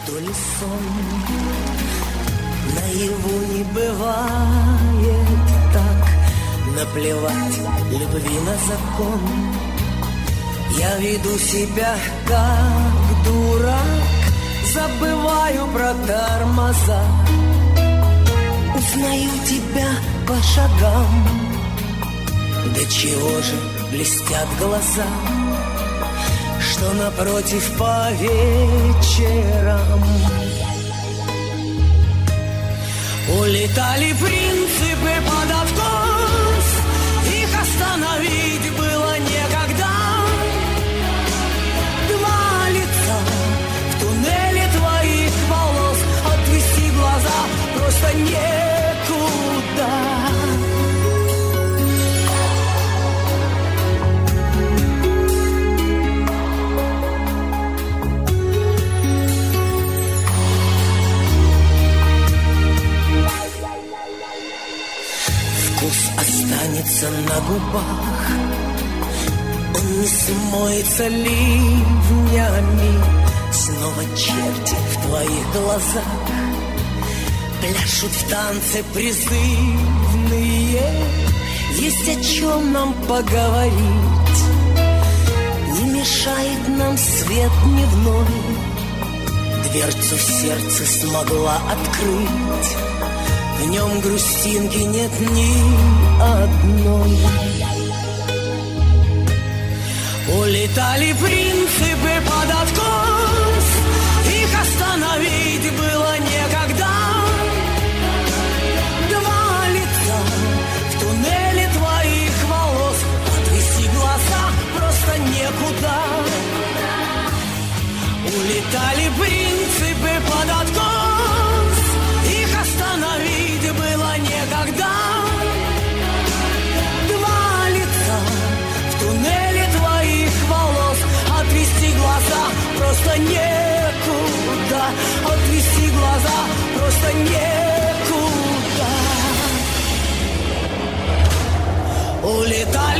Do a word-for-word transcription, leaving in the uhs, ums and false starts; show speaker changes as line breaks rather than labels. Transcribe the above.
то ли сон. Наяву не бывает так, наплевать любви на закон. Я веду себя как дурак, забываю про тормоза. Узнаю тебя по шагам, до чего же блестят глаза, что напротив по вечерам. Улетали принципы под откос, их остановить было некогда. Два лица в туннеле твоих волос, отвести глаза просто некуда. Останется на губах, он не смоется ливнями. Снова черти в твоих глазах пляшут в танце призывные. Есть о чем нам поговорить, не мешает нам свет дневной. Дверцу в сердце смогла открыть, в нем грустинки нет ни одной. Улетали принципы под откос, их остановить было некогда. Два лица в туннеле твоих волос, отвести глаза просто некуда. Улетали принципы под откос, их остановить было некогда. Два лица в туннеле твоих волос, отвести глаза просто некуда. Отвести глаза просто некуда. Улетай.